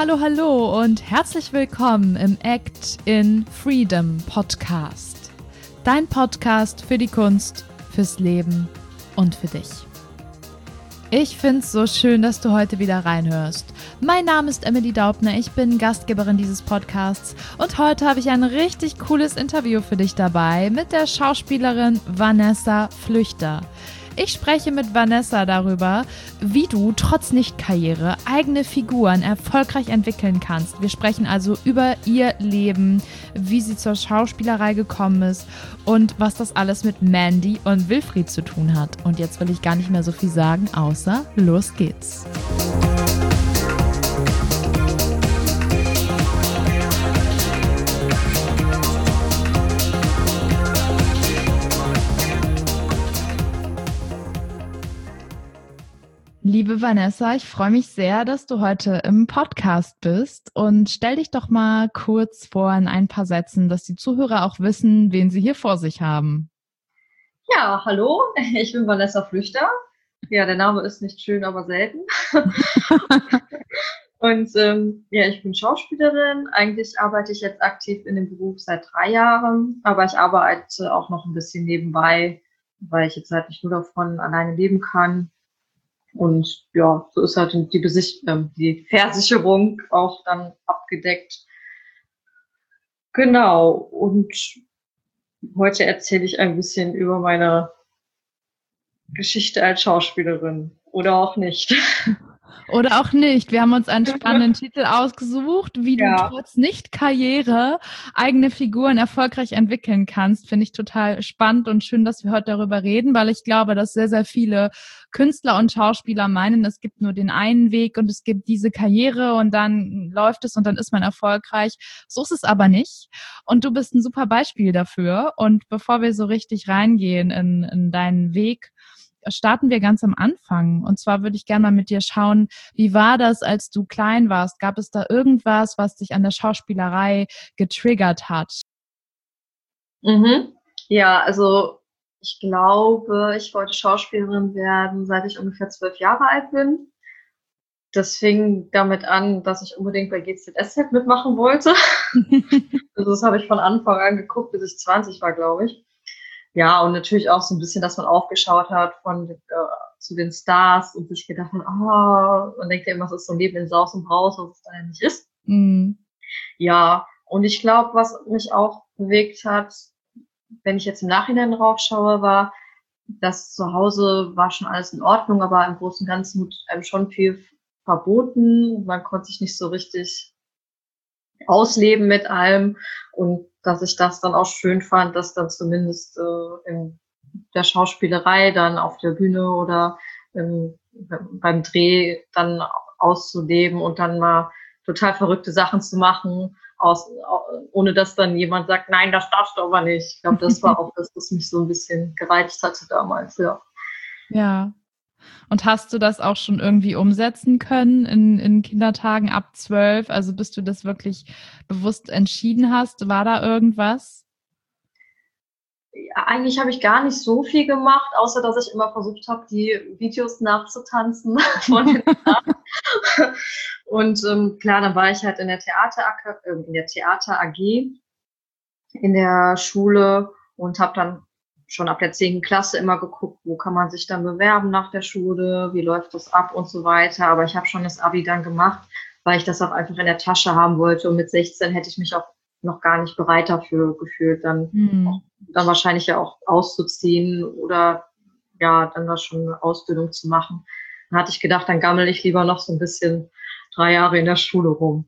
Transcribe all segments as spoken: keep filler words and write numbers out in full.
hallo, hallo und herzlich willkommen im Act in Freedom Podcast. Dein Podcast für die Kunst, fürs Leben und für dich. Ich find's so schön, dass du heute wieder reinhörst. Mein Name ist Emily Daubner, ich bin Gastgeberin dieses Podcasts und heute habe ich ein richtig cooles Interview für dich dabei mit der Schauspielerin Vanessa Flüchter. Ich spreche mit Vanessa darüber, wie du trotz Nicht-Karriere eigene Figuren erfolgreich entwickeln kannst. Wir sprechen also über ihr Leben, wie sie zur Schauspielerei gekommen ist und was das alles mit Mandy und Wilfried zu tun hat. Und jetzt will ich gar nicht mehr so viel sagen, außer los geht's. Liebe Vanessa, ich freue mich sehr, dass du heute im Podcast bist und stell dich doch mal kurz vor in ein paar Sätzen, dass die Zuhörer auch wissen, wen sie hier vor sich haben. Ja, hallo, ich bin Vanessa Flüchter. Ja, der Name ist nicht schön, aber selten. Und ähm, ja, ich bin Schauspielerin. Eigentlich arbeite ich jetzt aktiv in dem Beruf seit drei Jahren, aber ich arbeite auch noch ein bisschen nebenbei, weil ich jetzt halt nicht nur davon alleine leben kann. Und ja, so ist halt die, Besicht- äh, die Versicherung auch dann abgedeckt. Genau. Und heute erzähle ich ein bisschen über meine Geschichte als Schauspielerin. Oder auch nicht. Oder auch nicht. Wir haben uns einen spannenden Titel ausgesucht, wie du Ja. trotz Nicht-Karriere eigene Figuren erfolgreich entwickeln kannst. Finde ich total spannend und schön, dass wir heute darüber reden, weil ich glaube, dass sehr, sehr viele Künstler und Schauspieler meinen, es gibt nur den einen Weg und es gibt diese Karriere und dann läuft es und dann ist man erfolgreich. So ist es aber nicht. Und du bist ein super Beispiel dafür. Und bevor wir so richtig reingehen in, in deinen Weg, starten wir ganz am Anfang. Und zwar würde ich gerne mal mit dir schauen, wie war das, als du klein warst? Gab es da irgendwas, was dich an der Schauspielerei getriggert hat? Mhm. Ja, also ich glaube, ich wollte Schauspielerin werden, seit ich ungefähr zwölf Jahre alt bin. Das fing damit an, dass ich unbedingt bei G Z S Z mitmachen wollte. Also das habe ich von Anfang an geguckt, bis ich zwanzig war, glaube ich. Ja, und natürlich auch so ein bisschen, dass man aufgeschaut hat von äh, zu den Stars und sich gedacht hat, ah, man denkt ja immer, es ist so ein Leben in Saus und Braus, was es dann ja nicht ist. Mhm. Ja, und ich glaube, was mich auch bewegt hat, wenn ich jetzt im Nachhinein drauf schaue, war, dass zu Hause war schon alles in Ordnung, aber im Großen und Ganzen wurde einem schon viel verboten. Man konnte sich nicht so richtig ausleben mit allem und dass ich das dann auch schön fand, dass dann zumindest äh, in der Schauspielerei dann auf der Bühne oder ähm, beim Dreh dann auszuleben und dann mal total verrückte Sachen zu machen, aus, ohne dass dann jemand sagt, nein, das darfst du aber nicht. Ich glaube, das war auch das, was mich so ein bisschen gereizt hatte damals, ja. Ja. Und hast du das auch schon irgendwie umsetzen können in, in Kindertagen ab zwölf? Also bis du das wirklich bewusst entschieden hast, war da irgendwas? Ja, eigentlich habe ich gar nicht so viel gemacht, außer dass ich immer versucht habe, die Videos nachzutanzen von den Stars. Und ähm, klar, dann war ich halt in der Theater äh, in der Theater A G in der Schule und habe dann schon ab der zehnten Klasse immer geguckt, wo kann man sich dann bewerben nach der Schule, wie läuft das ab und so weiter. Aber ich habe schon das Abi dann gemacht, weil ich das auch einfach in der Tasche haben wollte. Und mit sechzehn hätte ich mich auch noch gar nicht bereit dafür gefühlt, dann, Hm. auch, dann wahrscheinlich ja auch auszuziehen oder ja, dann da schon eine Ausbildung zu machen. Dann hatte ich gedacht, dann gammel ich lieber noch so ein bisschen drei Jahre in der Schule rum.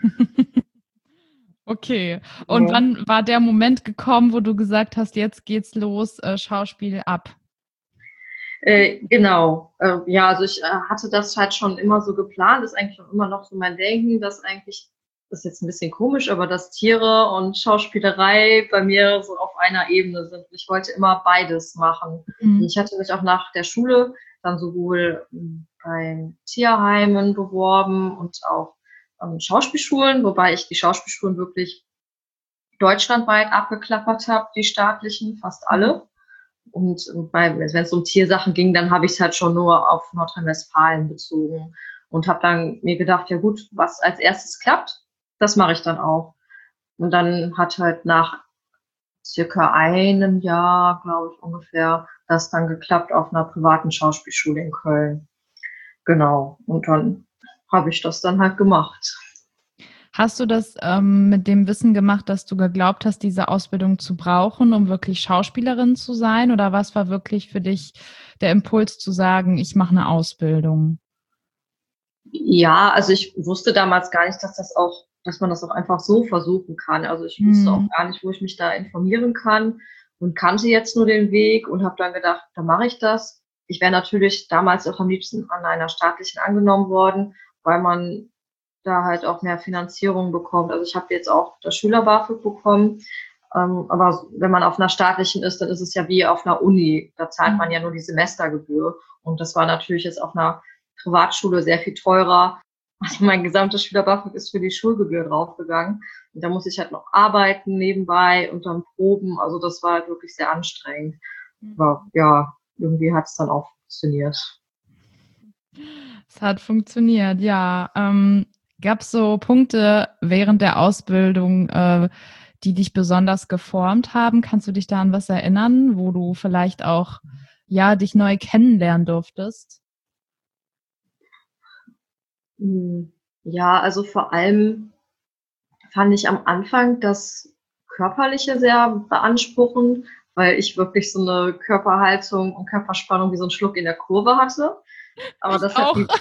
Okay. Und Ja. wann war der Moment gekommen, wo du gesagt hast, jetzt geht's los, äh, Schauspiel ab? Äh, genau. Äh, ja, also ich äh, hatte das halt schon immer so geplant, ist eigentlich auch immer noch so mein Denken, dass eigentlich, das ist jetzt ein bisschen komisch, aber dass Tiere und Schauspielerei bei mir so auf einer Ebene sind. Ich wollte immer beides machen. Und Mhm. ich hatte mich auch nach der Schule dann sowohl ähm, bei Tierheimen beworben und auch an Schauspielschulen, wobei ich die Schauspielschulen wirklich deutschlandweit abgeklappert habe, die staatlichen, fast alle. Und bei, wenn es um Tiersachen ging, dann habe ich es halt schon nur auf Nordrhein-Westfalen bezogen. und habe dann mir gedacht, ja gut, was als erstes klappt, das mache ich dann auch. Und dann hat halt nach circa einem Jahr, glaube ich ungefähr, das dann geklappt auf einer privaten Schauspielschule in Köln. Genau. Und dann habe ich das dann halt gemacht. Hast du das ähm, mit dem Wissen gemacht, dass du geglaubt hast, diese Ausbildung zu brauchen, um wirklich Schauspielerin zu sein? Oder was war wirklich für dich der Impuls zu sagen, ich mache eine Ausbildung? Ja, also ich wusste damals gar nicht, dass das auch, dass man das auch einfach so versuchen kann. Also ich wusste auch Hm. gar nicht, wo ich mich da informieren kann und kannte jetzt nur den Weg und habe dann gedacht, da mache ich das. Ich wäre natürlich damals auch am liebsten an einer staatlichen angenommen worden, weil man da halt auch mehr Finanzierung bekommt. Also ich habe jetzt auch das Schüler-BAföG bekommen, ähm, aber wenn man auf einer staatlichen ist, dann ist es ja wie auf einer Uni. Da zahlt man ja nur die Semestergebühr und das war natürlich jetzt auf einer Privatschule sehr viel teurer. Also mein gesamtes Schüler-BAföG ist für die Schulgebühr draufgegangen. Und da muss ich halt noch arbeiten nebenbei und dann proben. Also das war halt wirklich sehr anstrengend. Aber ja, irgendwie hat es dann auch funktioniert. Es hat funktioniert, ja. Ähm, gab es so Punkte während der Ausbildung, äh, die dich besonders geformt haben? Kannst du dich da an was erinnern, wo du vielleicht auch ja dich neu kennenlernen durftest? Ja, also vor allem fand ich am Anfang das Körperliche sehr beanspruchend, weil ich wirklich so eine Körperhaltung und Körperspannung wie so ein Schluck in der Kurve hatte. Aber Ich das hat auch. die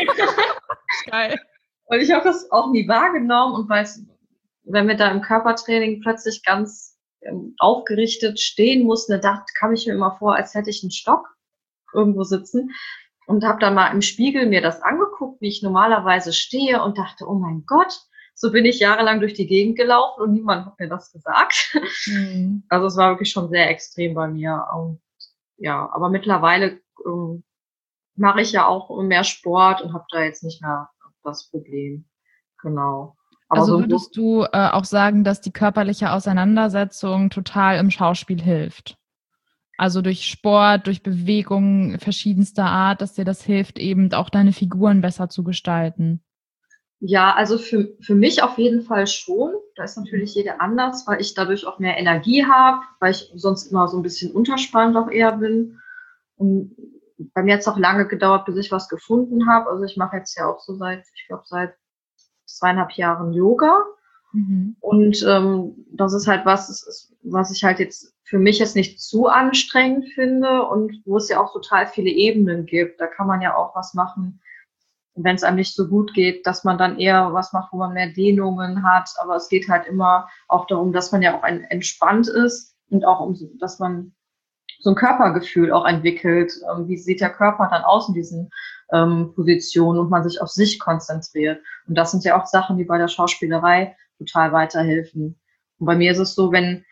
Geil. und ich habe das auch nie wahrgenommen und weiß, wenn wir da im Körpertraining plötzlich ganz ähm, aufgerichtet stehen mussten, da kam ich mir immer vor, als hätte ich einen Stock irgendwo sitzen und habe dann mal im Spiegel mir das angeguckt, wie ich normalerweise stehe und dachte, oh mein Gott, so bin ich jahrelang durch die Gegend gelaufen und niemand hat mir das gesagt. Hm. Also es war wirklich schon sehr extrem bei mir. Und, ja, aber mittlerweile ähm, mache ich ja auch mehr Sport und habe da jetzt nicht mehr das Problem. Genau. Aber Also so ein würdest du äh, auch sagen, dass die körperliche Auseinandersetzung total im Schauspiel hilft? Also durch Sport, durch Bewegung verschiedenster Art, dass dir das hilft, eben auch deine Figuren besser zu gestalten. Ja, also für, für mich auf jeden Fall schon. Da ist natürlich jeder anders, weil ich dadurch auch mehr Energie habe, weil ich sonst immer so ein bisschen unterspannt auch eher bin. Und bei mir hat es auch lange gedauert, bis ich was gefunden habe. Also ich mache jetzt ja auch so seit, ich glaube, seit zweieinhalb Jahren Yoga. Mhm. Und ähm, das ist halt was, das ist, was ich halt jetzt für mich jetzt nicht zu anstrengend finde und wo es ja auch total viele Ebenen gibt. Da kann man ja auch was machen, wenn es einem nicht so gut geht, dass man dann eher was macht, wo man mehr Dehnungen hat. Aber es geht halt immer auch darum, dass man ja auch ein, entspannt ist und auch um, dass man so ein Körpergefühl auch entwickelt. Ähm, wie sieht der Körper dann aus in diesen ähm, Positionen und man sich auf sich konzentriert. Und das sind ja auch Sachen, die bei der Schauspielerei total weiterhelfen. Und bei mir ist es so, wenn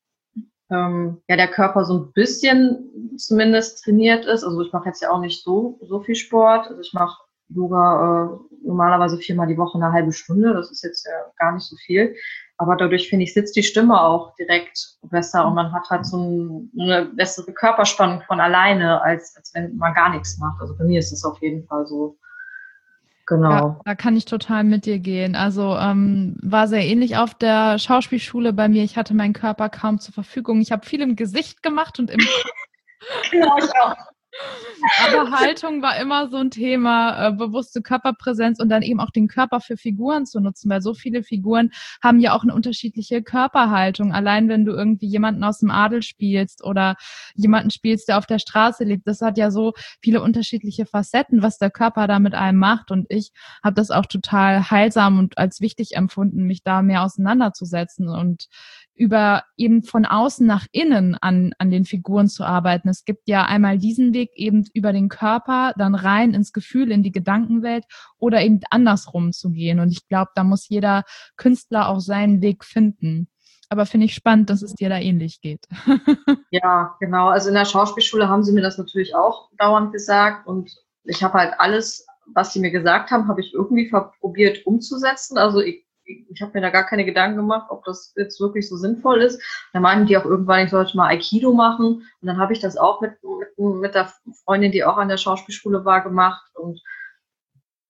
ähm, ja der Körper so ein bisschen zumindest trainiert ist, also ich mache jetzt ja auch nicht so so viel Sport, also ich mache Yoga äh, normalerweise viermal die Woche eine halbe Stunde, das ist jetzt ja gar nicht so viel, aber dadurch, finde ich, sitzt die Stimme auch direkt besser und man hat halt so ein, eine bessere Körperspannung von alleine, als, als wenn man gar nichts macht. Also bei mir ist es auf jeden Fall so. Ja, Genau. da kann ich total mit dir gehen. Also ähm, war sehr ähnlich auf der Schauspielschule bei mir. Ich hatte meinen Körper kaum zur Verfügung. Ich habe viel im Gesicht gemacht und im Kopf. Genau, ich auch. Aber Haltung war immer so ein Thema, äh, bewusste Körperpräsenz und dann eben auch den Körper für Figuren zu nutzen, weil so viele Figuren haben ja auch eine unterschiedliche Körperhaltung. Allein wenn du irgendwie jemanden aus dem Adel spielst oder jemanden spielst, der auf der Straße lebt, das hat ja so viele unterschiedliche Facetten, was der Körper da mit einem macht. Und ich habe das auch total heilsam und als wichtig empfunden, mich da mehr auseinanderzusetzen und über eben von außen nach innen an, an den Figuren zu arbeiten. Es gibt ja einmal diesen Weg eben über den Körper, dann rein ins Gefühl, in die Gedankenwelt oder eben andersrum zu gehen. Und ich glaube, da muss jeder Künstler auch seinen Weg finden. Aber finde ich spannend, dass es dir da ähnlich geht. Ja, genau. Also in der Schauspielschule haben sie mir das natürlich auch dauernd gesagt und ich habe halt alles, was sie mir gesagt haben, habe ich irgendwie probiert umzusetzen. Also ich, ich habe mir da gar keine Gedanken gemacht, ob das jetzt wirklich so sinnvoll ist. Dann meinten die auch irgendwann, ich sollte mal Aikido machen und dann habe ich das auch mit, mit, mit der Freundin, die auch an der Schauspielschule war, gemacht und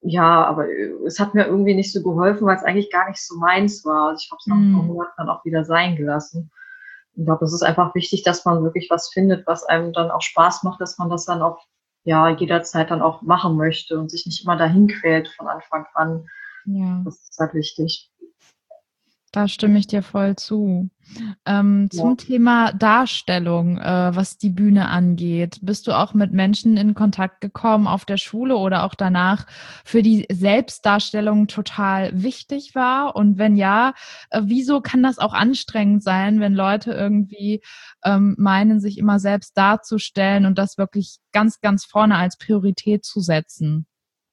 ja, aber es hat mir irgendwie nicht so geholfen, weil es eigentlich gar nicht so meins war. Also ich habe es nach ein paar Mhm. Monaten dann auch wieder sein gelassen. Ich glaube, es ist einfach wichtig, dass man wirklich was findet, was einem dann auch Spaß macht, dass man das dann auch ja jederzeit dann auch machen möchte und sich nicht immer dahin quält von Anfang an. Ja. Das ist halt wichtig. Da stimme ich dir voll zu. Ähm, Ja. zum Thema Darstellung, äh, was die Bühne angeht, bist du auch mit Menschen in Kontakt gekommen auf der Schule oder auch danach, für die Selbstdarstellung total wichtig war? Und wenn ja, äh, wieso kann das auch anstrengend sein, wenn Leute irgendwie ähm, meinen, sich immer selbst darzustellen und das wirklich ganz, ganz vorne als Priorität zu setzen?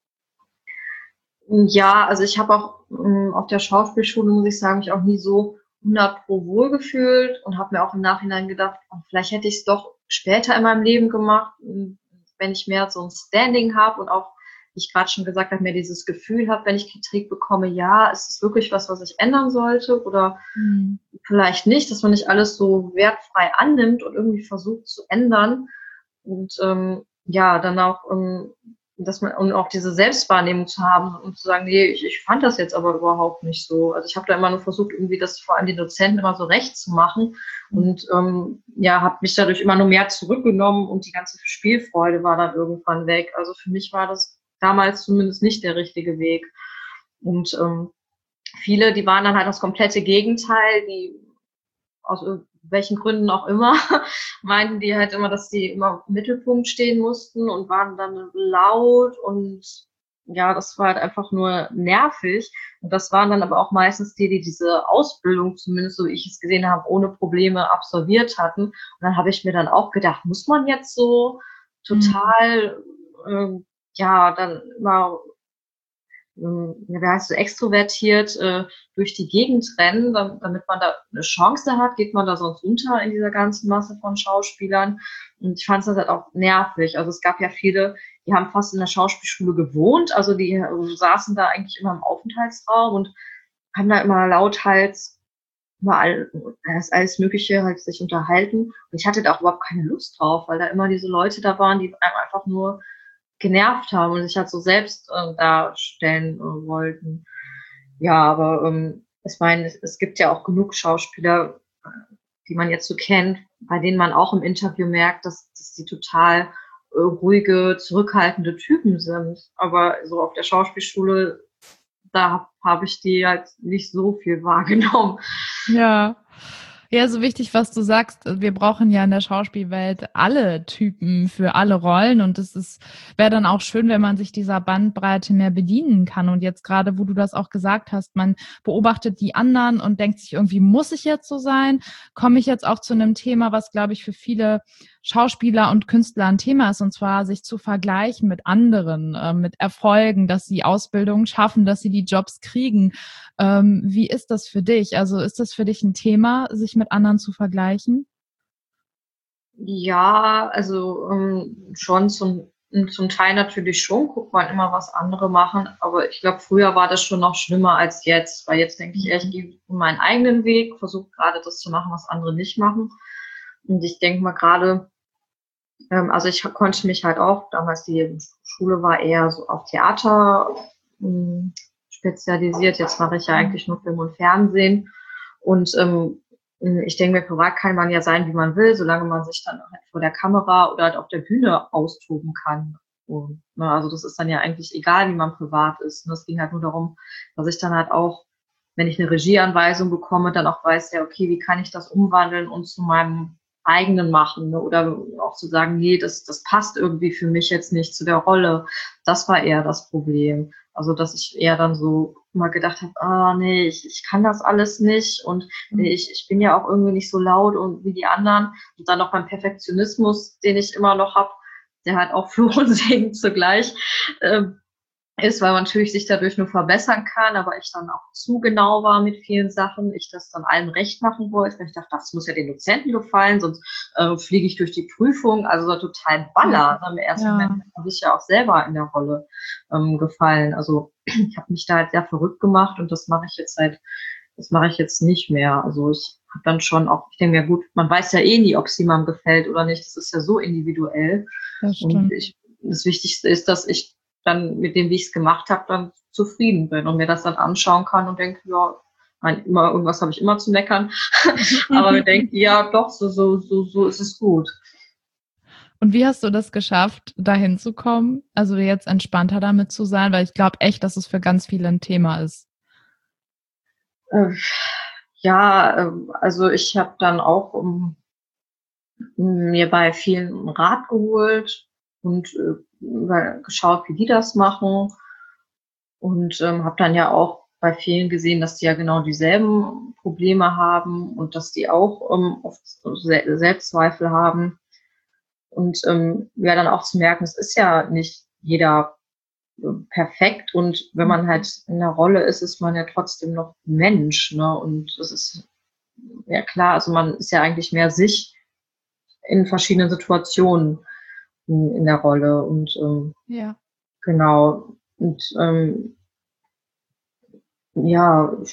Ja, also ich habe auch ähm, auf der Schauspielschule, muss ich sagen, mich auch nie so hundert pro wohl gefühlt und habe mir auch im Nachhinein gedacht, oh, vielleicht hätte ich es doch später in meinem Leben gemacht, m, wenn ich mehr so ein Standing habe und auch, wie ich gerade schon gesagt habe, mehr dieses Gefühl habe, wenn ich Kritik bekomme, ja, ist es wirklich was, was ich ändern sollte oder Mhm. vielleicht nicht, dass man nicht alles so wertfrei annimmt und irgendwie versucht zu ändern. Und ähm, ja, dann auch, ähm, dass man und auch diese Selbstwahrnehmung zu haben und zu sagen, nee, ich, ich fand das jetzt aber überhaupt nicht so. Also ich habe da immer nur versucht, irgendwie das vor allem den Dozenten immer so recht zu machen und ähm, ja, habe mich dadurch immer nur mehr zurückgenommen und die ganze Spielfreude war dann irgendwann weg. Also für mich war das damals zumindest nicht der richtige Weg. Und ähm, viele, die waren dann halt das komplette Gegenteil, die aus welchen Gründen auch immer, meinten die halt immer, dass die immer im Mittelpunkt stehen mussten und waren dann laut und ja, das war halt einfach nur nervig. Und das waren dann aber auch meistens die, die diese Ausbildung, zumindest so wie ich es gesehen habe, ohne Probleme absolviert hatten. Und dann habe ich mir dann auch gedacht, muss man jetzt so Mhm. total, ähm, ja, dann immer ähm, ja, wie heißt so, extrovertiert äh, durch die Gegend rennen, dam- damit man da eine Chance hat, geht man da sonst unter in dieser ganzen Masse von Schauspielern. Und ich fand das halt auch nervig. Also es gab ja viele, die haben fast in der Schauspielschule gewohnt, also die äh, saßen da eigentlich immer im Aufenthaltsraum und haben da immer lauthals über all, alles, alles Mögliche halt sich unterhalten. Und ich hatte da auch überhaupt keine Lust drauf, weil da immer diese Leute da waren, die einem einfach nur genervt haben und sich halt so selbst äh, darstellen äh, wollten. Ja, aber ähm, ich meine, es, es gibt ja auch genug Schauspieler, äh, die man jetzt so kennt, bei denen man auch im Interview merkt, dass, dass die total äh, ruhige, zurückhaltende Typen sind. Aber so auf der Schauspielschule, da habe hab ich die halt nicht so viel wahrgenommen. Ja. Ja, so wichtig, was du sagst. Wir brauchen ja in der Schauspielwelt alle Typen für alle Rollen und es ist, wäre dann auch schön, wenn man sich dieser Bandbreite mehr bedienen kann. Und jetzt gerade, wo du das auch gesagt hast, man beobachtet die anderen und denkt sich irgendwie, muss ich jetzt so sein? Komme ich jetzt auch zu einem Thema, was, glaube ich, für viele Schauspieler und Künstler ein Thema ist, und zwar sich zu vergleichen mit anderen, äh, mit Erfolgen, dass sie Ausbildungen schaffen, dass sie die Jobs kriegen. Ähm, wie ist das für dich? Also ist das für dich ein Thema, sich mit anderen zu vergleichen? Ja, also ähm, schon zum, zum Teil natürlich schon, guckt man immer, was andere machen, aber ich glaube, früher war das schon noch schlimmer als jetzt, weil jetzt denke ich eher, ich Mhm. gehe meinen eigenen Weg, versuche gerade das zu machen, was andere nicht machen. Und ich denke mal gerade, ähm, also ich konnte mich halt auch, damals die Schule war eher so auf Theater ähm, spezialisiert, jetzt mache ich ja Mhm. eigentlich nur Film und Fernsehen. Und ähm, ich denke mir, privat kann man ja sein, wie man will, solange man sich dann halt vor der Kamera oder halt auf der Bühne austoben kann. Und, ne, also das ist dann ja eigentlich egal, wie man privat ist. Und es ging halt nur darum, dass ich dann halt auch, wenn ich eine Regieanweisung bekomme, dann auch weiß, ja, okay, wie kann ich das umwandeln und zu meinem eigenen machen, ne? Oder auch zu sagen, nee, das, das passt irgendwie für mich jetzt nicht zu der Rolle. Das war eher das Problem. Also, dass ich eher dann so mal gedacht habe, ah, nee, ich, ich kann das alles nicht und nee, ich, ich bin ja auch irgendwie nicht so laut und wie die anderen. Und dann noch beim Perfektionismus, den ich immer noch habe, der halt auch Fluch und Segen zugleich ähm, ist, weil man natürlich sich dadurch nur verbessern kann, aber ich dann auch zu genau war mit vielen Sachen, ich das dann allen recht machen wollte, weil ich dachte, das muss ja den Dozenten gefallen, sonst äh, fliege ich durch die Prüfung, also so total Ja, Baller. Im ersten Moment ja, habe ich ja auch selber in der Rolle ähm, gefallen. Also ich habe mich da halt sehr verrückt gemacht und das mache ich jetzt halt, das mache ich jetzt nicht mehr. Also ich habe dann schon auch, ich denke mir, gut, man weiß ja eh nie, ob es jemandem gefällt oder nicht. Das ist ja so individuell. das Und stimmt. ich, das Wichtigste ist, dass ich dann mit dem, wie ich es gemacht habe, dann zufrieden bin und mir das dann anschauen kann und denke, ja, nein, immer, irgendwas habe ich immer zu meckern. Aber ich denke, ja, doch, so, so, so, so ist es gut. Und wie hast du das geschafft, dahin zu kommen? Also jetzt entspannter damit zu sein, weil ich glaube echt, dass es für ganz viele ein Thema ist. Äh, ja, äh, also ich habe dann auch um, mir bei vielen einen Rat geholt und äh, geschaut, wie die das machen. Und ähm, habe dann ja auch bei vielen gesehen, dass die ja genau dieselben Probleme haben und dass die auch ähm, oft Se- Selbstzweifel haben. Und ähm, ja, dann auch zu merken, es ist ja nicht jeder äh, perfekt. Und wenn man halt in der Rolle ist, ist man ja trotzdem noch Mensch. Ne? Und das ist ja klar, also man ist ja eigentlich mehr sich in verschiedenen Situationen in, in der Rolle. Und ähm, Ja. genau. Und ähm, ja, ich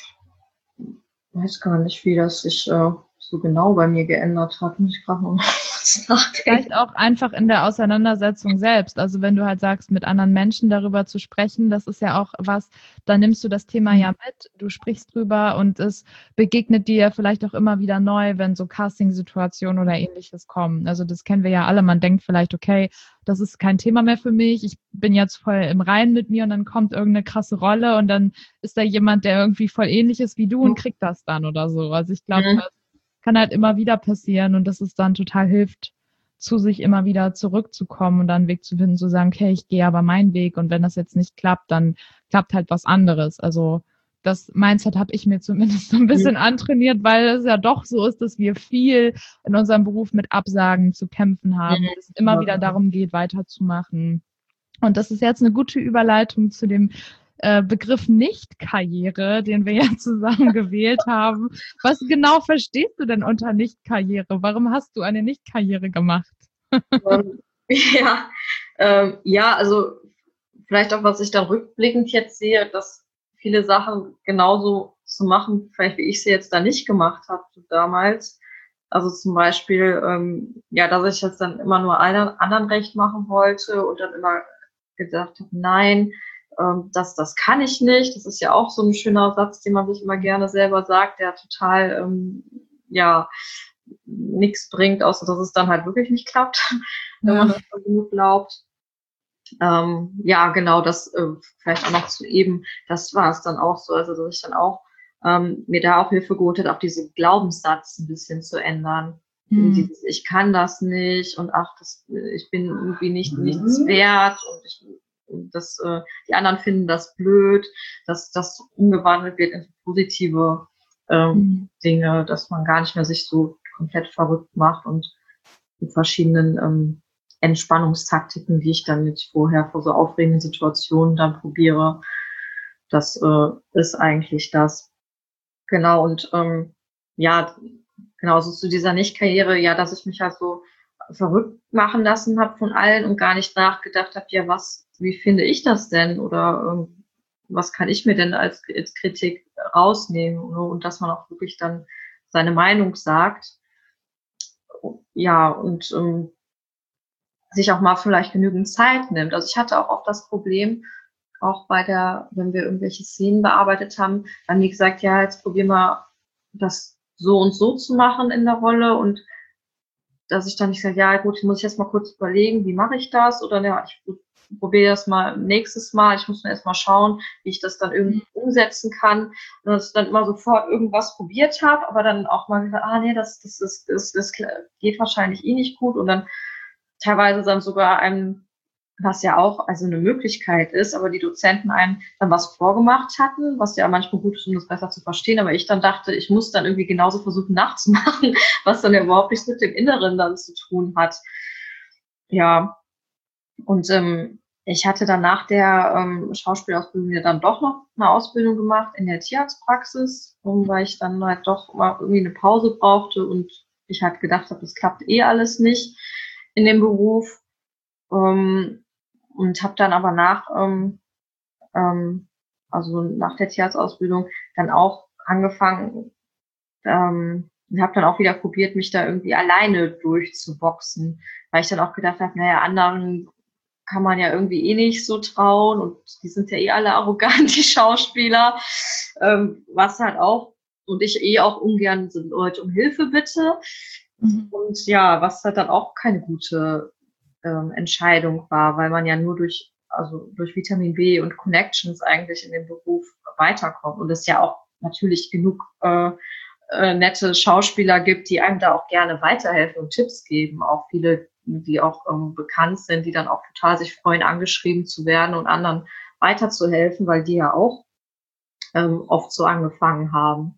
weiß gar nicht, wie das sich äh, so genau bei mir geändert hat. Muss ich gerade noch was nachdenken. Vielleicht auch einfach in der Auseinandersetzung selbst. Also wenn du halt sagst, mit anderen Menschen darüber zu sprechen, das ist ja auch was, da nimmst du das Thema ja mit, du sprichst drüber und es begegnet dir vielleicht auch immer wieder neu, wenn so Casting-Situationen oder ähnliches kommen. Also das kennen wir ja alle. Man denkt vielleicht, okay, das ist kein Thema mehr für mich, ich bin jetzt voll im Reinen mit mir und dann kommt irgendeine krasse Rolle und dann ist da jemand, der irgendwie voll ähnlich ist wie du und kriegt das dann oder so. Also ich glaube, Mhm. das kann halt immer wieder passieren und dass es dann total hilft, zu sich immer wieder zurückzukommen und dann einen Weg zu finden, zu sagen, okay, ich gehe aber meinen Weg und wenn das jetzt nicht klappt, dann klappt halt was anderes. Also das Mindset habe ich mir zumindest so ein bisschen antrainiert, weil es ja doch so ist, dass wir viel in unserem Beruf mit Absagen zu kämpfen haben, es immer wieder darum geht, weiterzumachen. Und das ist jetzt eine gute Überleitung zu dem äh, Begriff Nicht-Karriere, den wir ja zusammen gewählt haben. Was genau verstehst du denn unter Nicht-Karriere? Warum hast du eine Nicht-Karriere gemacht? Ähm, ja, ähm, ja, also vielleicht auch, was ich dann rückblickend jetzt sehe, dass viele Sachen genauso zu machen, vielleicht wie ich sie jetzt da nicht gemacht habe damals. Also zum Beispiel, ähm, ja, dass ich jetzt dann immer nur allen anderen recht machen wollte und dann immer gedacht habe, nein, ähm, das, das kann ich nicht. Das ist ja auch so ein schöner Satz, den man sich immer gerne selber sagt, der total, ähm, ja, nichts bringt, außer dass es dann halt wirklich nicht klappt, wenn man das so gut glaubt. Ähm, ja, genau, das äh, vielleicht auch noch zu eben, das war es dann auch so, also dass ich dann auch ähm, mir da auch Hilfe geholt hat, auch diese Glaubenssatz ein bisschen zu ändern. Hm. Dieses, ich kann das nicht und ach, das, ich bin irgendwie nicht nichts wert und ich, das, äh, die anderen finden das blöd, dass das umgewandelt wird in positive ähm, Hm. Dinge, dass man gar nicht mehr sich so komplett verrückt macht und die verschiedenen ähm, Entspannungstaktiken, die ich dann nicht vorher vor so aufregenden Situationen dann probiere. Das äh, ist eigentlich das. Genau, und ähm, ja, genau, so zu dieser Nicht-Karriere, ja, dass ich mich halt so verrückt machen lassen habe von allen und gar nicht nachgedacht habe, ja, was, wie finde ich das denn? Oder ähm, was kann ich mir denn als, als Kritik rausnehmen? Ne? Und dass man auch wirklich dann seine Meinung sagt. Ja, und ähm, sich auch mal vielleicht genügend Zeit nimmt. Also ich hatte auch oft das Problem, auch bei der, wenn wir irgendwelche Szenen bearbeitet haben, haben die gesagt, ja, jetzt probier mal das so und so zu machen in der Rolle und dass ich dann nicht sage, ja gut, muss ich jetzt mal kurz überlegen, wie mache ich das oder ja, ich probiere das mal nächstes Mal, ich muss mir erst mal schauen, wie ich das dann irgendwie umsetzen kann und dass ich dann immer sofort irgendwas probiert habe, aber dann auch mal gesagt, ah nee, das, das, ist, das, das geht wahrscheinlich eh nicht gut und dann teilweise dann sogar einem, was ja auch also eine Möglichkeit ist, aber die Dozenten einem dann was vorgemacht hatten, was ja manchmal gut ist, um das besser zu verstehen, aber ich dann dachte, ich muss dann irgendwie genauso versuchen nachzumachen, was dann ja überhaupt nichts mit dem Inneren dann zu tun hat. Ja, und ähm, ich hatte dann nach der ähm, Schauspielausbildung ja dann doch noch eine Ausbildung gemacht in der Tierarztpraxis, um, weil ich dann halt doch mal irgendwie eine Pause brauchte und ich halt gedacht habe, das klappt eh alles nicht in dem Beruf. Ähm, und habe dann aber nach, ähm, ähm, also nach der Tierarztausbildung dann auch angefangen ähm, und habe dann auch wieder probiert, mich da irgendwie alleine durchzuboxen, weil ich dann auch gedacht habe, naja, anderen kann man ja irgendwie eh nicht so trauen und die sind ja eh alle arrogant, die Schauspieler, ähm, was halt auch, und ich eh auch ungern sind Leute um Hilfe bitte. Mhm. Und ja, was halt dann auch keine gute ähm, Entscheidung war, weil man ja nur durch, also durch Vitamin B und Connections eigentlich in den Beruf weiterkommt und es ja auch natürlich genug äh, äh, nette Schauspieler gibt, die einem da auch gerne weiterhelfen und Tipps geben, auch viele, die auch ähm, bekannt sind, die dann auch total sich freuen, angeschrieben zu werden und anderen weiterzuhelfen, weil die ja auch ähm, oft so angefangen haben.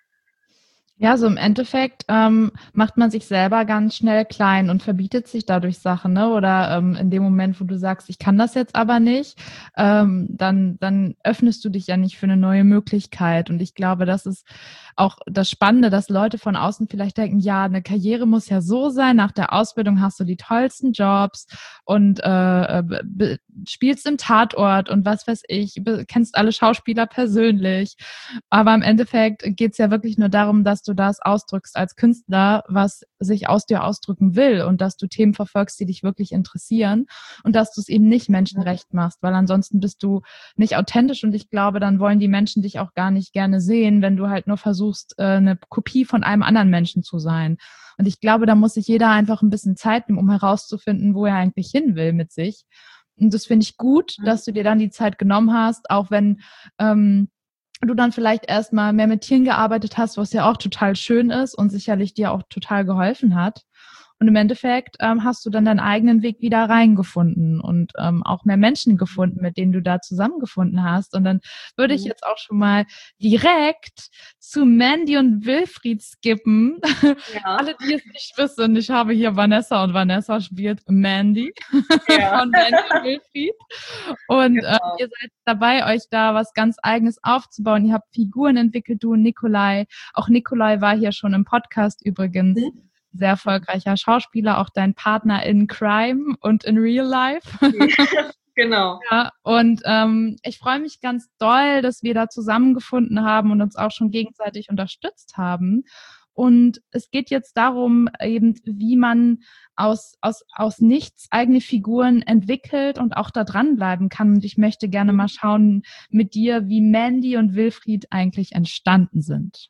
Ja, so im Endeffekt ähm, macht man sich selber ganz schnell klein und verbietet sich dadurch Sachen, ne? Oder ähm, in dem Moment, wo du sagst, ich kann das jetzt aber nicht, ähm, dann, dann öffnest du dich ja nicht für eine neue Möglichkeit. Und ich glaube, das ist auch das Spannende, dass Leute von außen vielleicht denken, ja, eine Karriere muss ja so sein, nach der Ausbildung hast du die tollsten Jobs und äh, be- spielst im Tatort und was weiß ich, be- kennst alle Schauspieler persönlich. Aber im Endeffekt geht's ja wirklich nur darum, dass du das ausdrückst als Künstler, was sich aus dir ausdrücken will und dass du Themen verfolgst, die dich wirklich interessieren und dass du es eben nicht menschenrecht machst, weil ansonsten bist du nicht authentisch und ich glaube, dann wollen die Menschen dich auch gar nicht gerne sehen, wenn du halt nur versuchst, eine Kopie von einem anderen Menschen zu sein. Und ich glaube, da muss sich jeder einfach ein bisschen Zeit nehmen, um herauszufinden, wo er eigentlich hin will mit sich. Und das finde ich gut, dass du dir dann die Zeit genommen hast, auch wenn ähm, du dann vielleicht erstmal mehr mit Tieren gearbeitet hast, was ja auch total schön ist und sicherlich dir auch total geholfen hat. Und im Endeffekt ähm, hast du dann deinen eigenen Weg wieder reingefunden und ähm, auch mehr Menschen gefunden, mit denen du da zusammengefunden hast. Und dann würde ich jetzt auch schon mal direkt zu Mandy und Wilfried skippen. Ja. Alle, die es nicht wissen, ich habe hier Vanessa und Vanessa spielt Mandy ja. von Mandy und Wilfried. Und genau. äh, ihr seid dabei, euch da was ganz Eigenes aufzubauen. Ihr habt Figuren entwickelt, du und Nikolai. Auch Nikolai war hier schon im Podcast übrigens. Mhm. Sehr erfolgreicher Schauspieler, auch dein Partner in Crime und in Real Life. Ja, genau. Ja, und ähm, ich freue mich ganz doll, dass wir da zusammengefunden haben und uns auch schon gegenseitig unterstützt haben. Und es geht jetzt darum, eben, wie man aus, aus, aus nichts eigene Figuren entwickelt und auch da dranbleiben kann. Und ich möchte gerne mal schauen mit dir, wie Mandy und Wilfried eigentlich entstanden sind.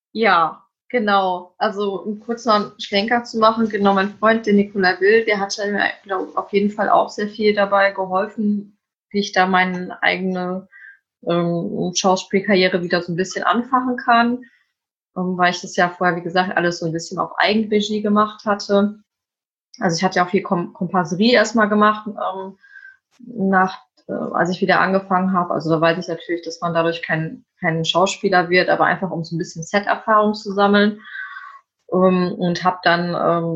Ja, genau. Also, um kurz noch einen Schlenker zu machen, genau, mein Freund, der Nikolai Will, der hat mir glaub, auf jeden Fall auch sehr viel dabei geholfen, wie ich da meine eigene ähm, Schauspielkarriere wieder so ein bisschen anfachen kann, ähm, weil ich das ja vorher, wie gesagt, alles so ein bisschen auf Eigenregie gemacht hatte. Also ich hatte ja auch viel Kom- Komparserie erstmal gemacht, ähm, nach, äh, als ich wieder angefangen habe. Also da weiß ich natürlich, dass man dadurch kein, kein Schauspieler wird, aber einfach um so ein bisschen Set-Erfahrung zu sammeln. Ähm, und habe dann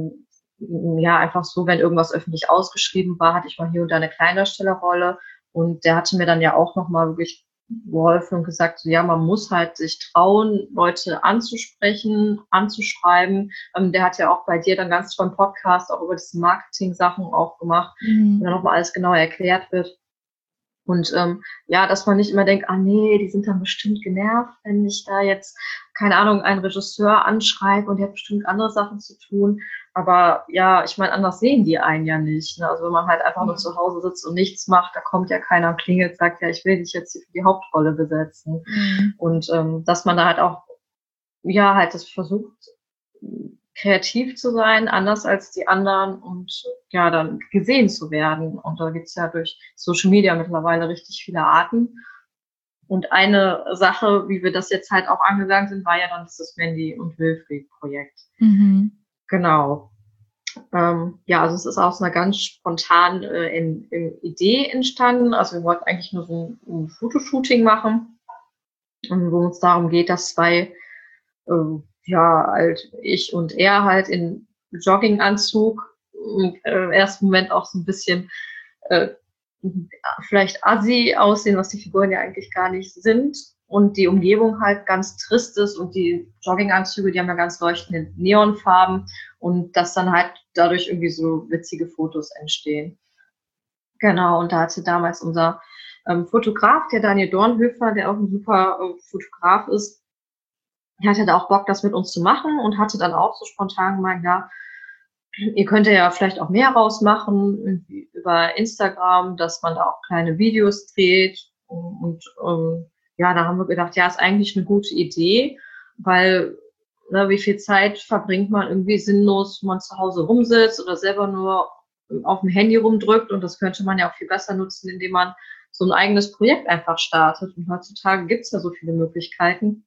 ähm, ja einfach so, wenn irgendwas öffentlich ausgeschrieben war, hatte ich mal hier und da eine Kleindarstellerrolle. Und der hatte mir dann ja auch nochmal wirklich geholfen und gesagt, so, ja, man muss halt sich trauen, Leute anzusprechen, anzuschreiben. Ähm, der hat ja auch bei dir dann ganz tollen Podcast auch über diese Marketing-Sachen auch gemacht, mhm. wo dann nochmal alles genau erklärt wird. Und ähm, ja, dass man nicht immer denkt, ah nee, die sind dann bestimmt genervt, wenn ich da jetzt, keine Ahnung, einen Regisseur anschreibe und der hat bestimmt andere Sachen zu tun. Aber ja, ich meine, anders sehen die einen ja nicht. Ne? Also wenn man halt einfach nur zu Hause sitzt und nichts macht, da kommt ja keiner und klingelt, sagt ja, ich will dich jetzt hier für die Hauptrolle besetzen. Mhm. Und ähm, dass man da halt auch, ja, halt das versucht, kreativ zu sein, anders als die anderen und ja, dann gesehen zu werden. Und da gibt's ja durch Social Media mittlerweile richtig viele Arten. Und eine Sache, wie wir das jetzt halt auch angegangen sind, war ja dann das Mandy und Wilfried Projekt. Mhm. Genau. Ähm, ja, also es ist aus einer ganz spontanen äh, in, in Idee entstanden. Also wir wollten eigentlich nur so ein, ein Fotoshooting machen, wo es darum geht, dass zwei äh, ja, halt ich und er halt in Jogginganzug im äh, ersten Moment auch so ein bisschen äh, vielleicht assi aussehen, was die Figuren ja eigentlich gar nicht sind und die Umgebung halt ganz trist ist und die Jogginganzüge, die haben ja ganz leuchtende Neonfarben und dass dann halt dadurch irgendwie so witzige Fotos entstehen. Genau, und da hatte damals unser ähm, Fotograf, der Daniel Dornhöfer, der auch ein super äh, Fotograf ist, er hatte da auch Bock, das mit uns zu machen und hatte dann auch so spontan gemeint, ja, ihr könnt ja vielleicht auch mehr rausmachen, irgendwie über Instagram, dass man da auch kleine Videos dreht. Und, und ähm, ja, da haben wir gedacht, ja, ist eigentlich eine gute Idee, weil ne, wie viel Zeit verbringt man irgendwie sinnlos, wenn man zu Hause rumsitzt oder selber nur auf dem Handy rumdrückt, und das könnte man ja auch viel besser nutzen, indem man so ein eigenes Projekt einfach startet. Und heutzutage gibt's ja so viele Möglichkeiten.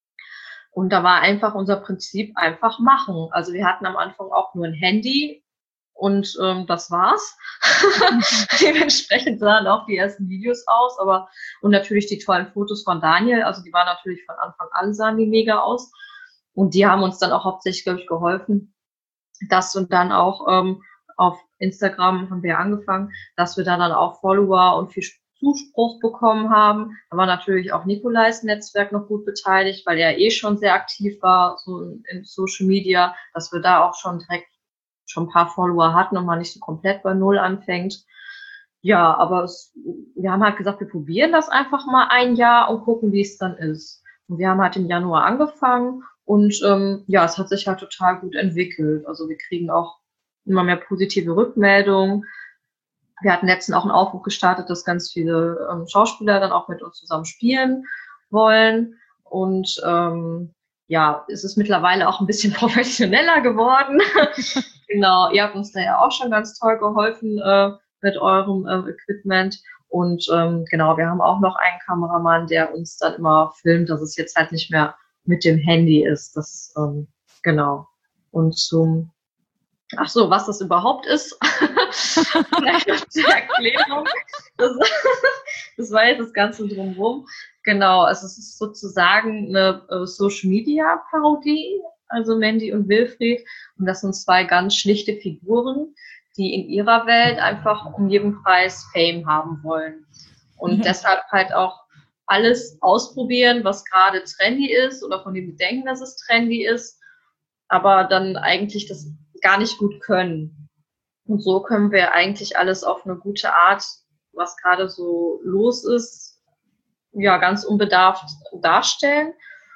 Und da war einfach unser Prinzip einfach machen. Also wir hatten am Anfang auch nur ein Handy und ähm, das war's. Dementsprechend sahen auch die ersten Videos aus, aber und natürlich die tollen Fotos von Daniel, also die waren natürlich von Anfang an, sahen die mega aus. Und die haben uns dann auch hauptsächlich, glaube ich, geholfen, dass und dann auch ähm, auf Instagram haben wir angefangen, dass wir da dann auch Follower und viel Zuspruch bekommen haben. Da war natürlich auch Nikolais Netzwerk noch gut beteiligt, weil er eh schon sehr aktiv war, so in, in Social Media, dass wir da auch schon direkt schon ein paar Follower hatten und man nicht so komplett bei Null anfängt. Ja, aber es, wir haben halt gesagt, wir probieren das einfach mal ein Jahr und gucken, wie es dann ist. Und wir haben halt im Januar angefangen und ähm, ja, es hat sich halt total gut entwickelt. Also wir kriegen auch immer mehr positive Rückmeldungen. Wir hatten letztens auch einen Aufruf gestartet, dass ganz viele ähm, Schauspieler dann auch mit uns zusammen spielen wollen. Und ähm, ja, es ist mittlerweile auch ein bisschen professioneller geworden. Genau, ihr habt uns da ja auch schon ganz toll geholfen äh, mit eurem äh, Equipment. Und ähm, genau, wir haben auch noch einen Kameramann, der uns dann immer filmt, dass es jetzt halt nicht mehr mit dem Handy ist. Das ähm, genau. Und zum Ach so, was das überhaupt ist? Vielleicht noch zur Erklärung. Das, das war jetzt das Ganze drumherum. Genau, also es ist sozusagen eine äh, Social-Media-Parodie, also Mandy und Wilfried. Und das sind zwei ganz schlichte Figuren, die in ihrer Welt einfach um jeden Preis Fame haben wollen. Und mhm. deshalb halt auch alles ausprobieren, was gerade trendy ist oder von dem wir denken, dass es trendy ist, aber dann eigentlich das gar nicht gut können. Und so können wir eigentlich alles auf eine gute Art, was gerade so los ist, ja, ganz unbedarft darstellen.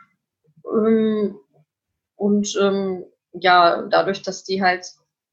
Und ja, dadurch, dass die halt,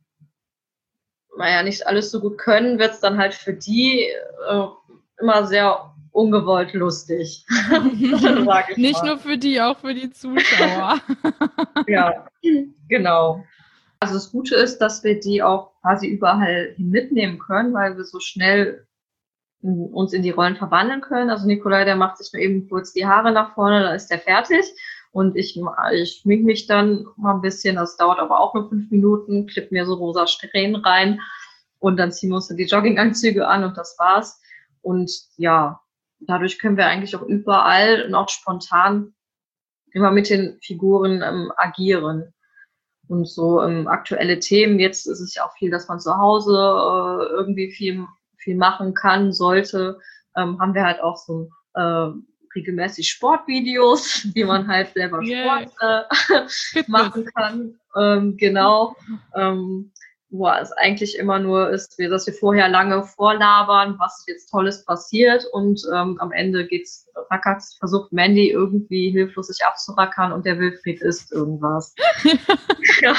naja, nicht alles so gut können, wird es dann halt für die äh, immer sehr ungewollt lustig. Sag ich nicht mal. Nur für die, auch für die Zuschauer. Ja, genau. Also das Gute ist, dass wir die auch quasi überall hin mitnehmen können, weil wir so schnell uns in die Rollen verwandeln können. Also Nikolai, der macht sich nur eben kurz die Haare nach vorne, dann ist der fertig. Und ich, ich schmink mich dann mal ein bisschen, das dauert aber auch nur fünf Minuten, klipp mir so rosa Strähnen rein und dann ziehen wir uns die Jogginganzüge an und das war's. Und ja, dadurch können wir eigentlich auch überall und auch spontan immer mit den Figuren ähm, agieren. Und so ähm, aktuelle Themen, jetzt ist es ja auch viel, dass man zu Hause äh, irgendwie viel, viel machen kann, sollte, ähm, haben wir halt auch so äh, regelmäßig Sportvideos, wie man halt selber yeah. Sport äh, machen kann. Ähm, genau. Ähm, wo es eigentlich immer nur ist, dass wir vorher lange vorlabern, was jetzt Tolles passiert und ähm, am Ende geht's rackert's, versucht Mandy irgendwie hilflos sich abzurackern und der Wilfried isst irgendwas. Ja.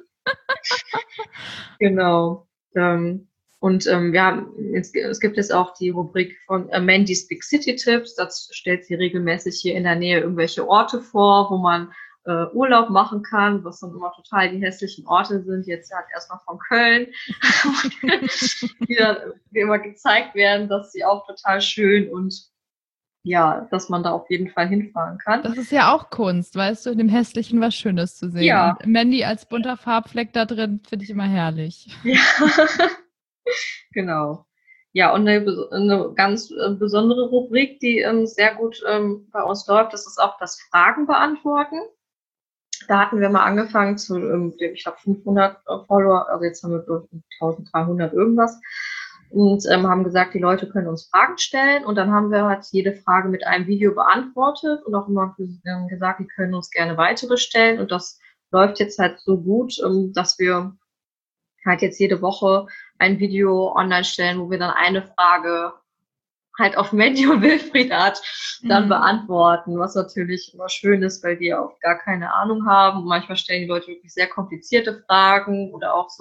Genau. Ähm, und ähm, ja, es, es gibt jetzt auch die Rubrik von äh, Mandy's Big City Tips. Das stellt sie regelmäßig hier in der Nähe irgendwelche Orte vor, wo man äh, Urlaub machen kann, was dann immer total die hässlichen Orte sind. Jetzt halt erstmal von Köln, die dann die immer gezeigt werden, dass sie auch total schön und ja, dass man da auf jeden Fall hinfahren kann. Das ist ja auch Kunst, weißt du, in dem Hässlichen was Schönes zu sehen. Ja. Und Mandy als bunter Farbfleck da drin finde ich immer herrlich. Ja, genau. Ja, und eine, eine ganz äh, besondere Rubrik, die ähm, sehr gut ähm, bei uns läuft, das ist auch das Fragen beantworten. Da hatten wir mal angefangen zu, ähm, ich glaube, fünfhundert Follower, also jetzt haben wir dreizehnhundert irgendwas. Und ähm, haben gesagt, die Leute können uns Fragen stellen. Und dann haben wir halt jede Frage mit einem Video beantwortet und auch immer gesagt, die können uns gerne weitere stellen. Und das läuft jetzt halt so gut, ähm, dass wir halt jetzt jede Woche ein Video online stellen, wo wir dann eine Frage halt auf Mandy und Wilfried Art dann mhm. beantworten, was natürlich immer schön ist, weil die auch gar keine Ahnung haben. Und manchmal stellen die Leute wirklich sehr komplizierte Fragen oder auch so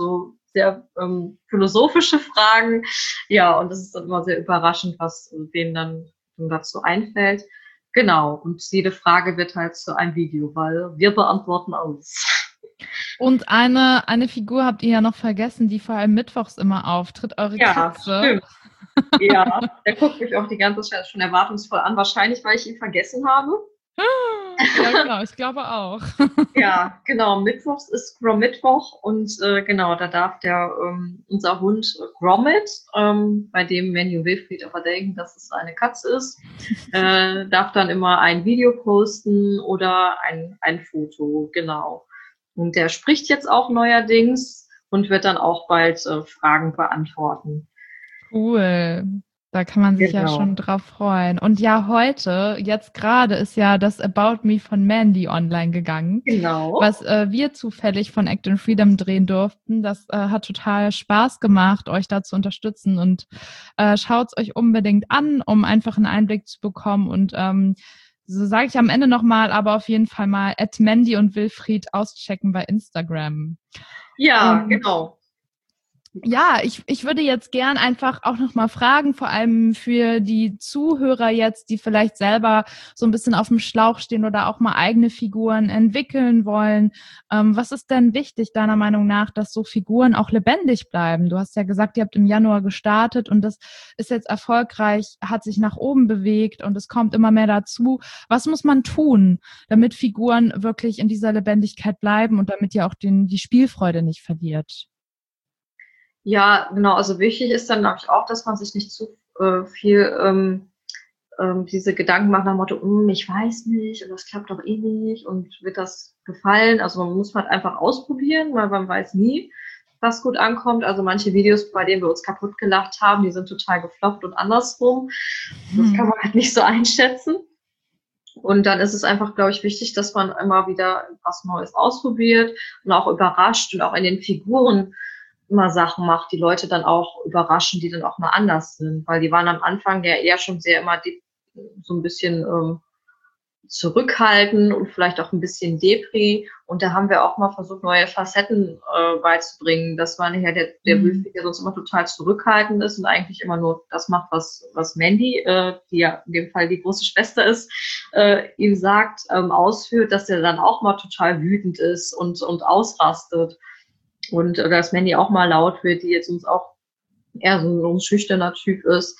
sehr ähm, philosophische Fragen. Ja, und das ist dann immer sehr überraschend, was denen dann dazu einfällt. Genau, und jede Frage wird halt zu einem Video, weil wir beantworten alles. Und eine, eine Figur habt ihr ja noch vergessen, die vor allem mittwochs immer auftritt, eure Ja, Katze. stimmt. Ja, der guckt mich auch die ganze Zeit schon erwartungsvoll an, wahrscheinlich, weil ich ihn vergessen habe. Ja, genau, ich glaube auch. Ja, genau, mittwochs ist Grom-Mittwoch und äh, genau, da darf der ähm, unser Hund Gromit, ähm, bei dem Manny und Wilfried aber denken, dass es eine Katze ist, äh, darf dann immer ein Video posten oder ein, ein Foto, genau. Und der spricht jetzt auch neuerdings und wird dann auch bald äh, Fragen beantworten. Cool. Da kann man sich Genau. ja schon drauf freuen. Und ja, heute, jetzt gerade, ist ja das About Me von Mandy online gegangen. Genau. Was äh, wir zufällig von Act in Freedom drehen durften. Das äh, hat total Spaß gemacht, euch da zu unterstützen. Und äh, schaut es euch unbedingt an, um einfach einen Einblick zu bekommen. Und ähm, so sage ich am Ende nochmal, aber auf jeden Fall mal at Mandy und Wilfried auschecken bei Instagram. Ja, Und genau. ja, ich, ich würde jetzt gern einfach auch nochmal fragen, vor allem für die Zuhörer jetzt, die vielleicht selber so ein bisschen auf dem Schlauch stehen oder auch mal eigene Figuren entwickeln wollen. Ähm, was ist denn wichtig, deiner Meinung nach, dass so Figuren auch lebendig bleiben? Du hast ja gesagt, ihr habt im Januar gestartet und das ist jetzt erfolgreich, hat sich nach oben bewegt und es kommt immer mehr dazu. Was muss man tun, damit Figuren wirklich in dieser Lebendigkeit bleiben und damit ihr auch den, die Spielfreude nicht verliert? Ja, genau. Also wichtig ist dann, glaube ich, auch, dass man sich nicht zu äh, viel ähm, ähm, diese Gedanken macht nach dem Motto, hm, ich weiß nicht und das klappt doch eh nicht und wird das gefallen. Also man muss halt einfach ausprobieren, weil man weiß nie, was gut ankommt. Also manche Videos, bei denen wir uns kaputt gelacht haben, die sind total gefloppt und andersrum. Das kann man halt nicht so einschätzen. Und dann ist es einfach, glaube ich, wichtig, dass man immer wieder was Neues ausprobiert und auch überrascht und auch in den Figuren immer Sachen macht, die Leute dann auch überraschen, die dann auch mal anders sind, weil die waren am Anfang ja eher schon sehr immer die, so ein bisschen ähm, zurückhaltend und vielleicht auch ein bisschen Depri. Und da haben wir auch mal versucht, neue Facetten äh, beizubringen. Das war nachher der, der Mhm. Wilfried, der sonst immer total zurückhaltend ist und eigentlich immer nur das macht, was, was Mandy, äh, die ja in dem Fall die große Schwester ist, äh, ihm sagt, ähm, ausführt, dass er dann auch mal total wütend ist und, und ausrastet. Und äh, dass Mandy auch mal laut wird, die jetzt uns auch eher so, so ein schüchterner Typ ist.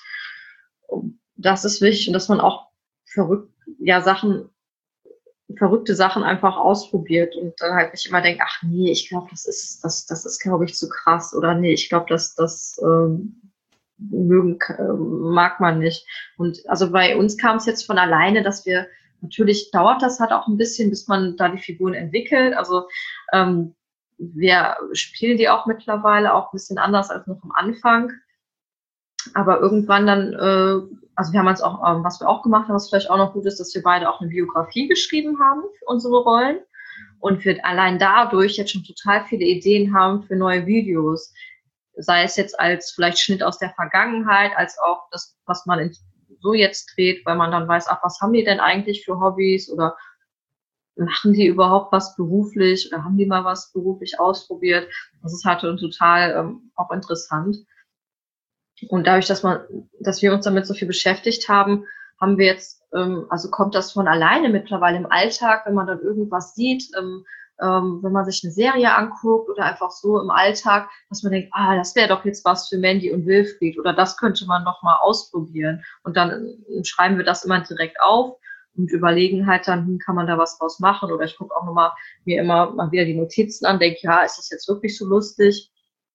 Das ist wichtig und dass man auch verrückt, ja, Sachen, verrückte Sachen einfach ausprobiert und dann halt nicht immer denkt, ach nee, ich glaube, das ist, das, das ist, glaube ich, zu krass oder nee, ich glaube, das, das ähm, mögen, äh, mag man nicht. Und also bei uns kam es jetzt von alleine, dass wir, natürlich dauert das halt auch ein bisschen, bis man da die Figuren entwickelt. Also ähm, wir spielen die auch mittlerweile auch ein bisschen anders als noch am Anfang. Aber irgendwann dann, äh, also wir haben jetzt auch, ähm, was wir auch gemacht haben, was vielleicht auch noch gut ist, dass wir beide auch eine Biografie geschrieben haben für unsere Rollen. Und wir allein dadurch jetzt schon total viele Ideen haben für neue Videos. Sei es jetzt als vielleicht Schnitt aus der Vergangenheit, als auch das, was man in, so jetzt dreht, weil man dann weiß, ach, was haben die denn eigentlich für Hobbys oder machen die überhaupt was beruflich oder haben die mal was beruflich ausprobiert? Das ist halt total ähm, auch interessant. Und dadurch, dass man, dass wir uns damit so viel beschäftigt haben, haben wir jetzt, ähm, also kommt das von alleine mittlerweile im Alltag, wenn man dann irgendwas sieht, ähm, ähm, wenn man sich eine Serie anguckt oder einfach so im Alltag, dass man denkt, ah, das wäre doch jetzt was für Mandy und Wilfried oder das könnte man noch mal ausprobieren. Und dann äh, schreiben wir das immer direkt auf und überlegen halt dann, hm, kann man da was draus machen? Oder ich gucke auch nochmal mir immer mal wieder die Notizen an, denke, ja, ist das jetzt wirklich so lustig?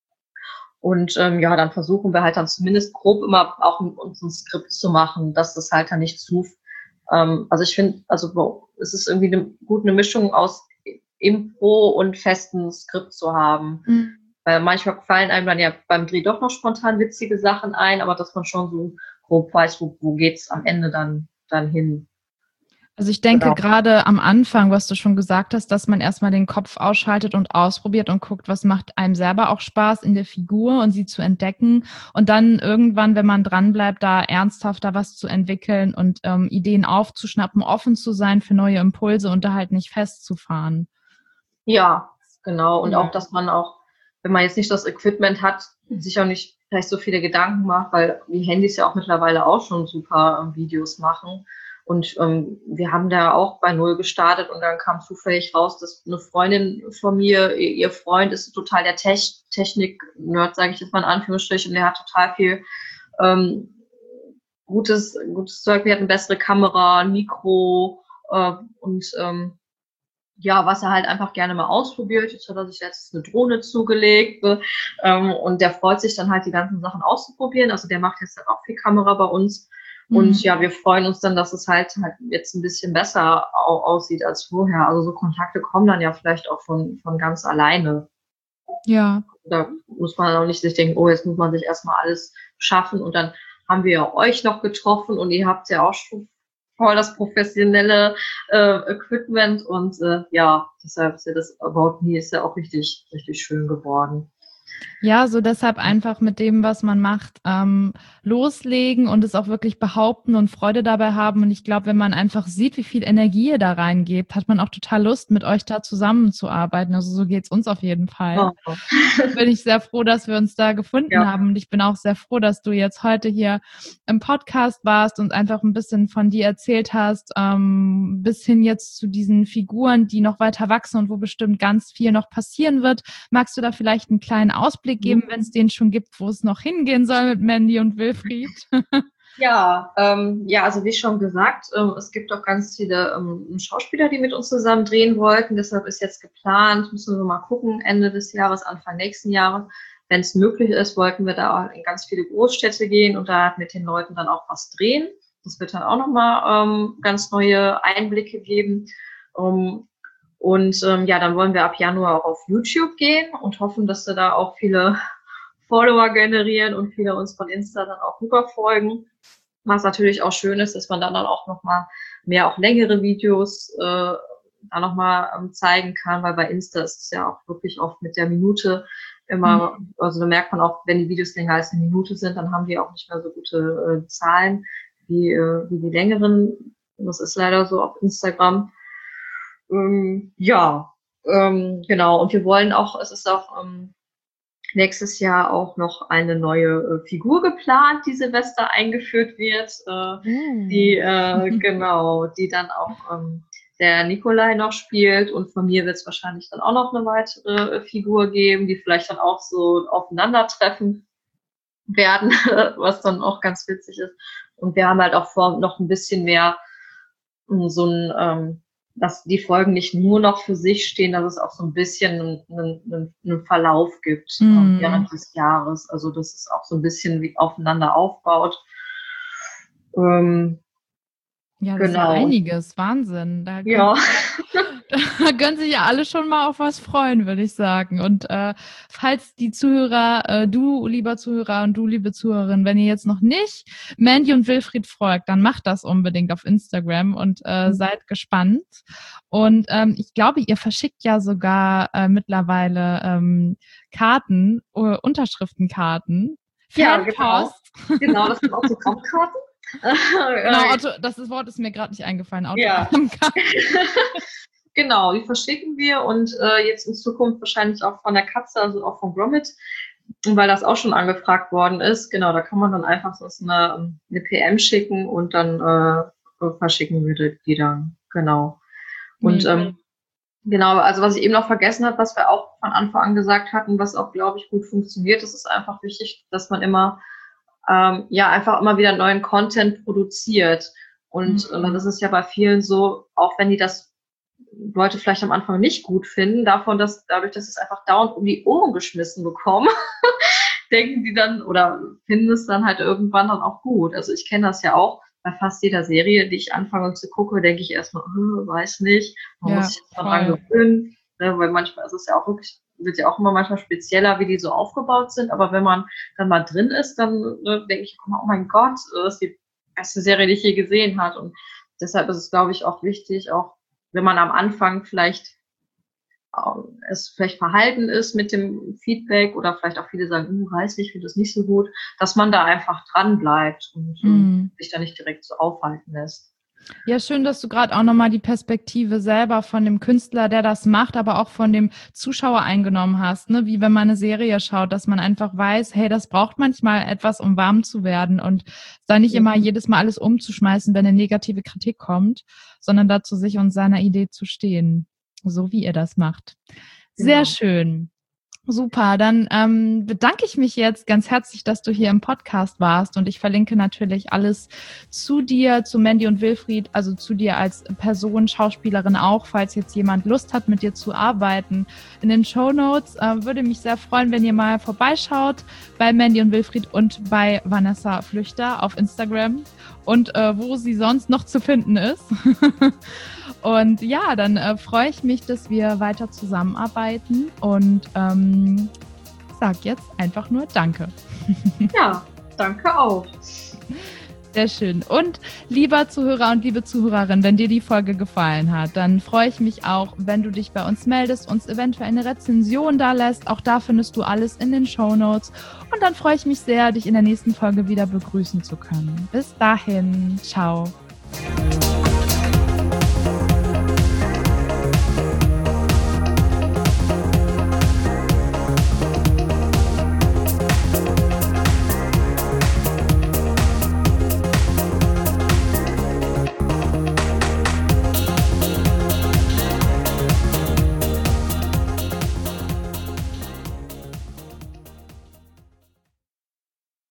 Und ähm, ja, dann versuchen wir halt dann zumindest grob immer auch uns ein Skript zu machen, dass das halt dann nicht zu, ähm, also ich finde, also wow, es ist irgendwie eine gute Mischung aus Impro und festen Skript zu haben. Mhm. Weil manchmal fallen einem dann ja beim Dreh doch noch spontan witzige Sachen ein, aber dass man schon so grob weiß, wo, wo geht's am Ende dann, dann hin. Also ich denke, genau, gerade am Anfang, was du schon gesagt hast, dass man erstmal den Kopf ausschaltet und ausprobiert und guckt, was macht einem selber auch Spaß in der Figur und sie zu entdecken und dann irgendwann, wenn man dranbleibt, da ernsthafter was zu entwickeln und ähm, Ideen aufzuschnappen, offen zu sein für neue Impulse und da halt nicht festzufahren. Ja, genau. Und ja, auch, dass man auch, wenn man jetzt nicht das Equipment hat, sich auch nicht vielleicht so viele Gedanken macht, weil die Handys ja auch mittlerweile auch schon super äh, Videos machen. Und ähm, wir haben da auch bei Null gestartet und dann kam zufällig raus, dass eine Freundin von mir, ihr, ihr Freund ist total der Tech- Technik-Nerd, sage ich jetzt mal in Anführungsstrichen, und der hat total viel ähm, gutes, gutes Zeug. Wir hatten eine bessere Kamera, ein Mikro äh, und ähm, ja, was er halt einfach gerne mal ausprobiert. Jetzt hat er sich letztens eine Drohne zugelegt äh, ähm, und der freut sich dann halt, die ganzen Sachen auszuprobieren. Also der macht jetzt halt auch viel Kamera bei uns. Und mhm. ja, wir freuen uns dann, dass es halt, halt jetzt ein bisschen besser au- aussieht als vorher. Also so Kontakte kommen dann ja vielleicht auch von, von ganz alleine. Ja. Da muss man auch nicht sich denken, oh, jetzt muss man sich erstmal alles schaffen. Und dann haben wir ja euch noch getroffen und ihr habt ja auch schon voll das professionelle äh, Equipment. Und äh, ja, deshalb ist ja das About Me ist ja auch richtig, richtig schön geworden. Ja, so deshalb einfach mit dem, was man macht, ähm, loslegen und es auch wirklich behaupten und Freude dabei haben. Und ich glaube, wenn man einfach sieht, wie viel Energie ihr da reingebt, hat man auch total Lust, mit euch da zusammenzuarbeiten. Also so geht's uns auf jeden Fall. Oh. Bin ich sehr froh, dass wir uns da gefunden ja. haben. Und ich bin auch sehr froh, dass du jetzt heute hier im Podcast warst und einfach ein bisschen von dir erzählt hast, ähm, bis hin jetzt zu diesen Figuren, die noch weiter wachsen und wo bestimmt ganz viel noch passieren wird. Magst du da vielleicht einen kleinen Ausblick geben, wenn es den schon gibt, wo es noch hingehen soll mit Mandy und Wilfried? Ja, ähm, ja, also wie schon gesagt, ähm, es gibt auch ganz viele ähm, Schauspieler, die mit uns zusammen drehen wollten. Deshalb ist jetzt geplant, müssen wir mal gucken, Ende des Jahres, Anfang nächsten Jahres. Wenn es möglich ist, wollten wir da auch in ganz viele Großstädte gehen und da mit den Leuten dann auch was drehen. Das wird dann auch nochmal ähm, ganz neue Einblicke geben. Um, und ähm, ja, dann wollen wir ab Januar auch auf YouTube gehen und hoffen, dass wir da auch viele Follower generieren und viele uns von Insta dann auch rüberfolgen. Was natürlich auch schön ist, dass man dann, dann auch nochmal mehr auch längere Videos äh, da nochmal ähm, zeigen kann, weil bei Insta ist es ja auch wirklich oft mit der Minute immer, mhm. also da merkt man auch, wenn die Videos länger als eine Minute sind, dann haben die auch nicht mehr so gute äh, Zahlen wie, äh, wie die längeren. Das ist leider so auf Instagram. Ähm, ja, ähm, genau. Und wir wollen auch, es ist auch ähm, nächstes Jahr auch noch eine neue äh, Figur geplant, die Silvester eingeführt wird, äh, mm. die äh, genau, die dann auch ähm, der Nikolai noch spielt und von mir wird es wahrscheinlich dann auch noch eine weitere äh, Figur geben, die vielleicht dann auch so aufeinandertreffen werden, was dann auch ganz witzig ist. Und wir haben halt auch vor, noch ein bisschen mehr um, so ein ähm, dass die Folgen nicht nur noch für sich stehen, dass es auch so ein bisschen einen, einen, einen Verlauf gibt mm. während des Jahres. Also dass es auch so ein bisschen wie aufeinander aufbaut. Ähm, ja, das genau. ist ja einiges. Wahnsinn. Da ja. Da können sich ja alle schon mal auf was freuen, würde ich sagen. Und äh, falls die Zuhörer, äh, du lieber Zuhörer und du liebe Zuhörerin, wenn ihr jetzt noch nicht Mandy und Wilfried folgt, dann macht das unbedingt auf Instagram und äh, mhm. seid gespannt. Und ähm, ich glaube, ihr verschickt ja sogar äh, mittlerweile ähm, Karten, äh, Unterschriftenkarten, ja, Fanpost. Genau. genau, das sind Autogrammkarten. Genau, Auto, das Wort ist mir gerade nicht eingefallen. Autogrammkarten. Ja. Genau, die verschicken wir und äh, jetzt in Zukunft wahrscheinlich auch von der Katze, also auch von Gromit, weil das auch schon angefragt worden ist. Genau, da kann man dann einfach so eine, eine P M schicken und dann äh, verschicken wir die dann. Genau. Und mhm. ähm, genau, also was ich eben noch vergessen habe, was wir auch von Anfang an gesagt hatten, was auch, glaube ich, gut funktioniert, das ist einfach wichtig, dass man immer ähm, ja einfach immer wieder neuen Content produziert. Und mhm. äh, das ist ja bei vielen so, auch wenn die das Leute vielleicht am Anfang nicht gut finden, davon, dass dadurch, dass sie es einfach dauernd um die Ohren geschmissen bekommen, denken die dann oder finden es dann halt irgendwann dann auch gut. Also ich kenne das ja auch bei fast jeder Serie, die ich anfange zu gucken, denke ich erstmal, hm, weiß nicht, man ja, muss sich daran gewöhnen, ne, weil manchmal ist es ja auch wirklich, wird ja auch immer manchmal spezieller, wie die so aufgebaut sind, aber wenn man dann mal drin ist, dann ne, denke ich, oh mein Gott, das ist die beste Serie, die ich je gesehen habe. Und deshalb ist es, glaube ich, auch wichtig, auch wenn man am Anfang vielleicht äh, es vielleicht verhalten ist mit dem Feedback oder vielleicht auch viele sagen, hm, weiß nicht, finde das nicht so gut, dass man da einfach dran bleibt und mm. sich da nicht direkt so aufhalten lässt. Ja, schön, dass du gerade auch nochmal die Perspektive selber von dem Künstler, der das macht, aber auch von dem Zuschauer eingenommen hast, ne? Wie wenn man eine Serie schaut, dass man einfach weiß, hey, das braucht manchmal etwas, um warm zu werden und da nicht immer jedes Mal alles umzuschmeißen, wenn eine negative Kritik kommt, sondern dazu sich und seiner Idee zu stehen, so wie ihr das macht. Sehr Genau. schön. Super, dann ähm, bedanke ich mich jetzt ganz herzlich, dass du hier im Podcast warst und ich verlinke natürlich alles zu dir, zu Mandy und Wilfried, also zu dir als Person, Schauspielerin auch, falls jetzt jemand Lust hat, mit dir zu arbeiten. In den Shownotes äh, würde mich sehr freuen, wenn ihr mal vorbeischaut bei Mandy und Wilfried und bei Vanessa Flüchter auf Instagram und äh, wo sie sonst noch zu finden ist. Und ja, dann äh, freue ich mich, dass wir weiter zusammenarbeiten und ähm, sag jetzt einfach nur Danke. Ja, danke auch. Sehr schön. Und lieber Zuhörer und liebe Zuhörerin, wenn dir die Folge gefallen hat, dann freue ich mich auch, wenn du dich bei uns meldest, uns eventuell eine Rezension da lässt. Auch da findest du alles in den Shownotes. Und dann freue ich mich sehr, dich in der nächsten Folge wieder begrüßen zu können. Bis dahin. Ciao.